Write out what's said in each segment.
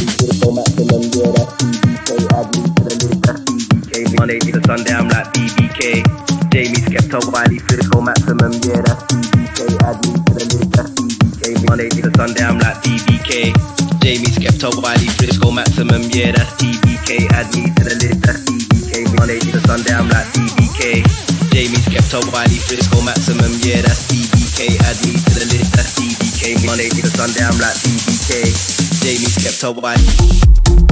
critical maximum, yeah, that's BBK. Add me to the list, that's BBK. Monday to Sunday, I'm like BBK. Jamie Skepta, Wiley, critical maximum, yeah, that's BBK. Add me to the list, that's BBK. Monday to Sunday, I'm like BBK. Jamie Skepta, Wiley, critical maximum, yeah, that's BBK. Add me to the list, that's BBK. Monday to Sunday, I'm like BBK. Jamie Skepta, Wiley, critical maximum, yeah, that's BBK. Add me to the list, that's BBK. Monday to Sunday, I'm like BBK. Jamie Skepta, Wiley.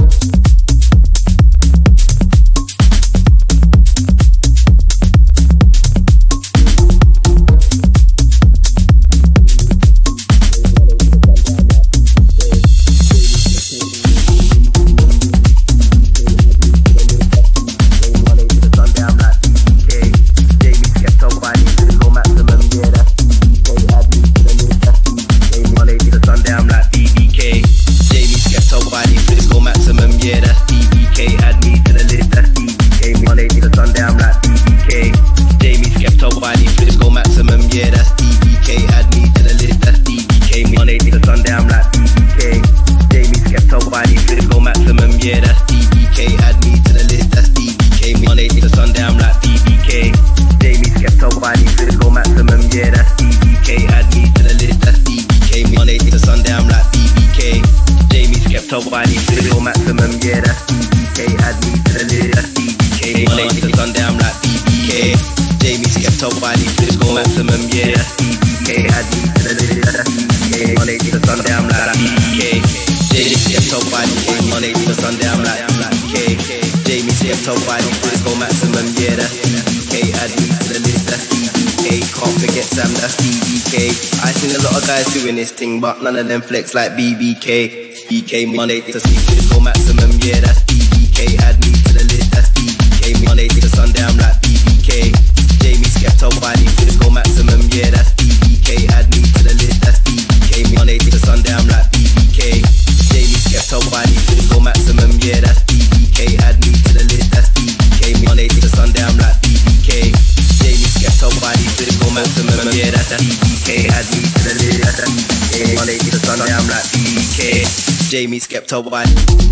Wiley, critical maximum, yeah, that's BBK. Add me to the list, that's BBK. Monday to Sunday, I'm like BBK. Jamie Skepta, Wiley, critical maximum, yeah, that's BBK. Add me to the list, that's BBK. Monday to Sunday, I'm like BBK. Jamie Skepta, Wiley, Monday to Sunday, I'm like BBK. Jamie Skepta, Wiley, critical maximum, yeah, that's BBK. Add me to the list, that's BBK. Can't forget Sam, that's BBK. I seen a lot of guys doing this thing, but none of them flex like BBK. BBK, Monday to critical maximum, yeah, that's BBK. Add me to the list, that's BBK. Monday to Sunday, I'm like BBK. Jamie Skepta, Wiley, critical maximum, yeah, that's BBK. Add me to the list, that's BBK. Monday to Sunday, I'm like BBK. Jamie Skepta, Wiley, critical maximum, yeah, that's BBK. Add me to the list, that's BBK. Monday to Sunday, I'm like BBK. Jamie Skepta, Wiley, critical maximum, yeah, that's BBK. Add me to the list, that's BBK. Monday to Sunday, I'm like BBK. Jamie Skepta, Wiley.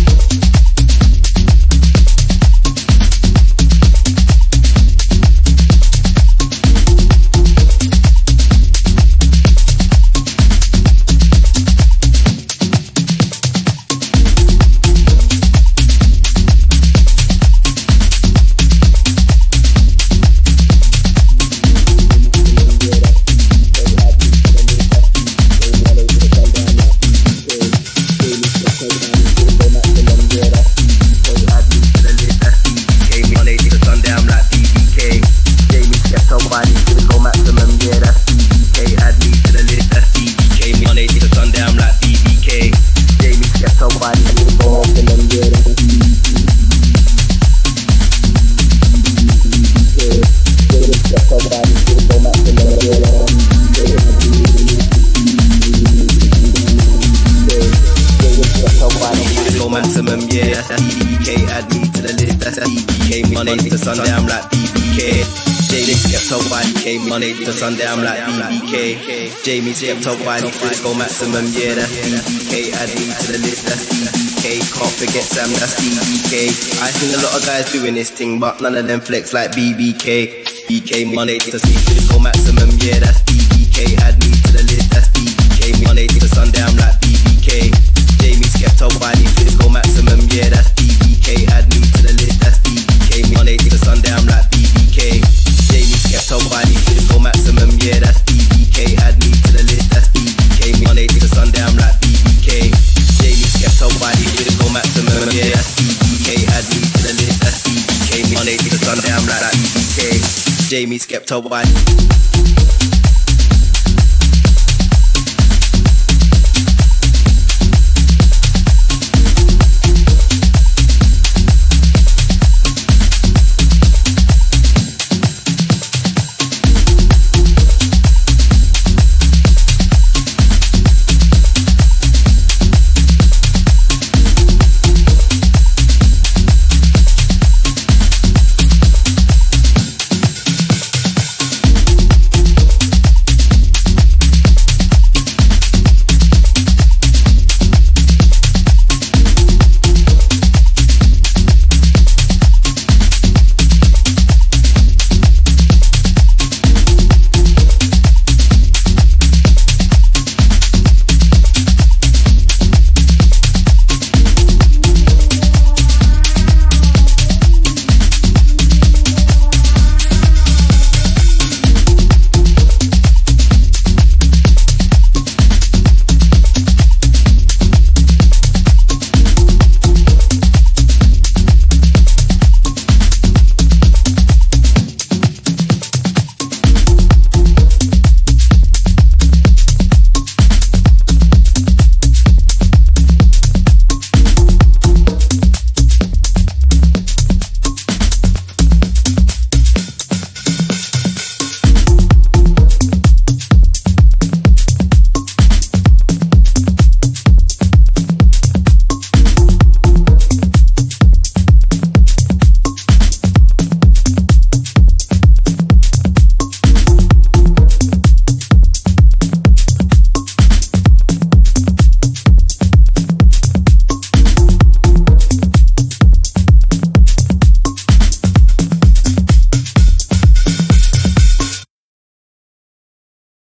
Maximum, yeah, that's BBK. Add me to the list, that's BBK. Monday to Sunday, I'm like BBK. Jamie Skepta, Wiley, Monday to Sunday, I'm like BBK. Jamie Skepta, Wiley, critical maximum, yeah, that's BBK. Add me to the list, that's BBK. Can't forget Sam, that's BBK. I seen a lot of guys doing this thing, but none of them flex like BBK. BK, Monday to critical maximum, yeah, that's BBK. Add me to the list, that's BBK. Monday to Sunday, I'm like BBK. Jamie Skepta, Wiley, critical maximum, yeah, that's BBK. Add me to the list, that's BBK. Monday to Sunday, I'm like BBK. Jamie Skepta, Wiley, critical maximum, yeah, that's BBK. Add me to the list, that's BBK. Monday to Sunday, I'm like BBK. Jamie Skepta, Wiley, critical maximum, yeah, that's BBK. Add me to the list, that's BBK. Monday to Sunday, I'm like BBK. Jamie Skepta, Wiley.